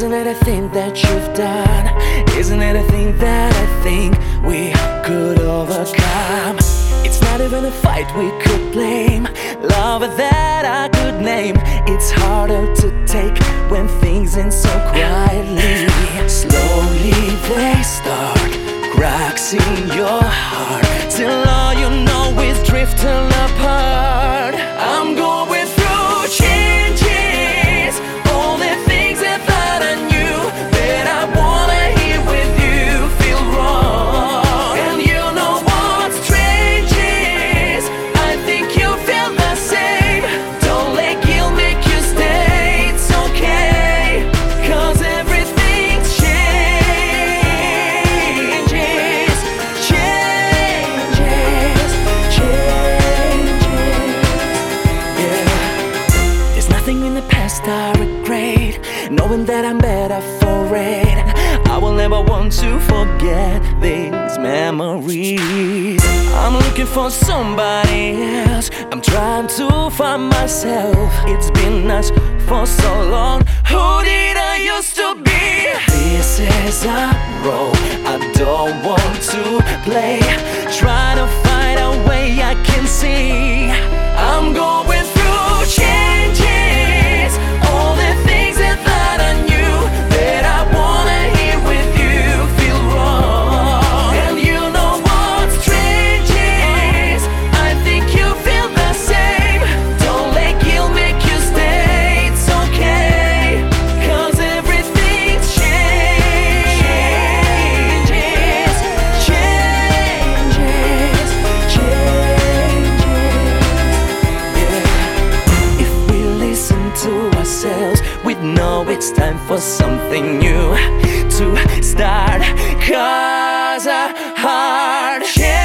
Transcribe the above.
Isn't it a thing that you've done? Isn't it a thing that I think we could overcome? It's not even a fight we could blame, love that I could name. It's harder to take when things end so quietly. Slowly they start, cracks in your heart, till all you know is drifting apart. I'm going through changes, all the things that I knew that I wanna hear with you feel wrong. And you know what strange is, I think you feel the same. Don't let guilt make you stay, it's okay, 'cause everything changes, yeah. There's nothing in the past I regret, knowing that I'm better for it. I will never want to forget these memories. I'm looking for somebody else, I'm trying to find myself. It's been us for so long, who did I used to be? This is a role I don't want to play, trying to find a way I can see. I'm going through changes, all the things that I knew that I wanna hear with you feel wrong. And you know what strange is, I think you feel the same. Don't let guilt make you stay, it's okay, 'cause everything changes, yeah. If we listen to ourselves, we'd know it's time for something new to start, 'cause a heart changes.